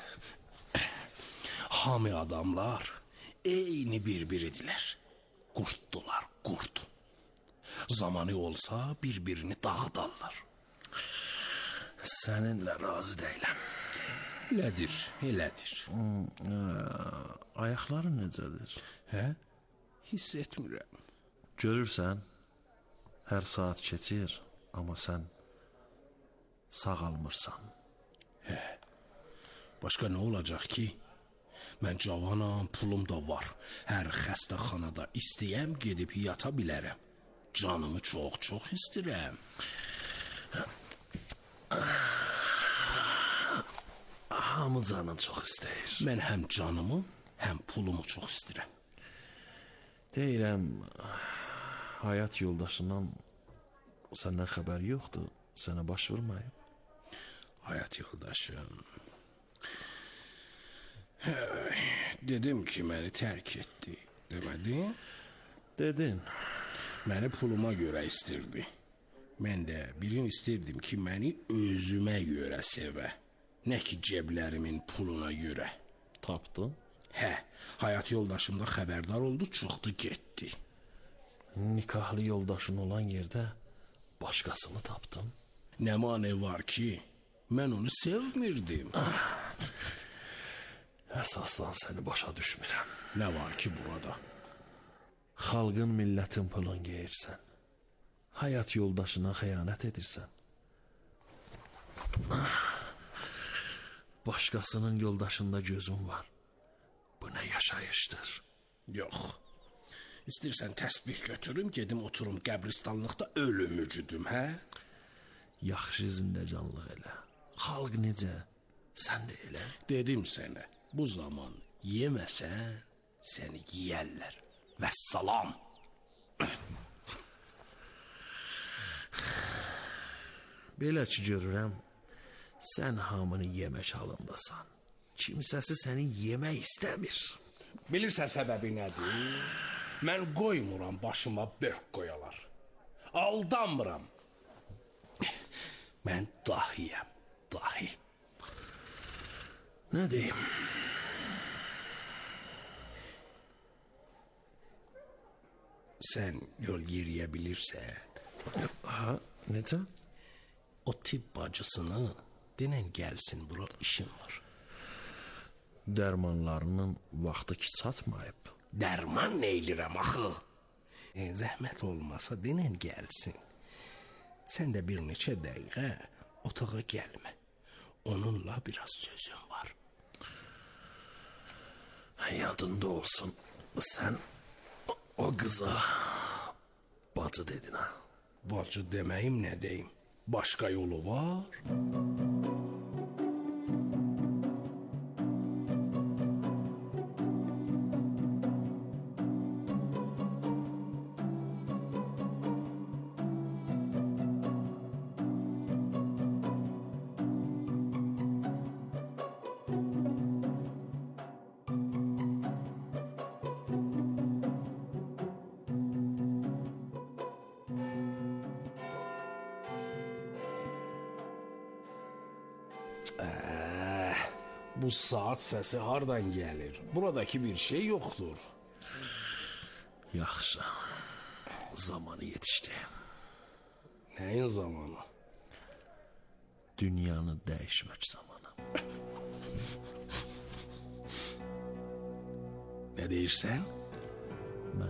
hamı adamlar eyni bir-biridirlər. Qurtdular, qurt. Zamanı olsa bir-birini dağıdarlar. Səninlə razı deyiləm. Elədir, elədir. Hmm, ə, ayaqların necədir? Hə? Hiss etmirəm. Görürsən, hər saat keçir, amma sən sağalmırsan. Hə, başqa nə olacaq ki? Mən cavanam, pulum da var. Hər xəstəxanada istəyəm, gedib yata bilərəm. Canımı çox-çox istirəm. Hamı canın çox istəyir. Mən həm canımı, həm pulumu çox istirəm. Deyirəm, həyat yoldaşından səndən xəbər yoxdur, sənə baş vurmayıb. Həyat yoldaşım... Dedim ki, məni tərk etdi, demədin? Dedin. Məni puluma görə istirdi. Mən də birini istirdim ki, məni özümə görə sevə. Nə ki, ceblərimin puluna görə. Tapdın? Hə, həyat yoldaşım da xəbərdar oldu, çıxdı, getdi. Nikahlı yoldaşın olan yerdə başqasını tapdın? Nə mane var ki, mən onu sevmirdim. Ah, əsasdan səni başa düşmürəm. Nə var ki burada? Xalqın, millətin pulun geyirsən. Həyat yoldaşına xəyanət edirsən. Başqasının yoldaşında gözün var. Bu nə yaşayışdır? Yox. İstəyirsən təsbih götürüm, gedim oturum qəbristanlıqda ölüm ücüdüm, hə? Yaxşı zindəcanlıq elə. Xalq necə? Sən də elə. Dedim sənə, bu zaman yeməsən, səni yiyərlər. Vəssalam. Belə ki, görürəm, sən hamını yemək halındasan. Kimsəsi səni yemək istəmir. Bilirsən səbəbi nədir? Mən qoymuram başıma börk qoyalar. Aldanmıram. Mən dahiyəm, dahi. Nə deyim? Sən yol yeriyə bilirsən. Ha, necə? O tibb bacısını denən gəlsin, bura işim var. Dərmanlarının vaxtı ki çatmayıb. Dərman nə elirəm axı? E, zəhmət olmasa denən gəlsin. Sən də bir neçə dəqiqə otağa gəlmə. Onunla biraz sözüm var. Yadında olsun, sən o, o qıza bacı dedin ha. Bacı deməyim nə deyim? Başqa yolu var? Bu saat səsi hardan gəlir? Buradakı bir şey yoxdur. Yaxşı. Zamanı yetişdi. Nəyin zamanı? Dünyanı dəyişmək zamanı. Nə deyirsən?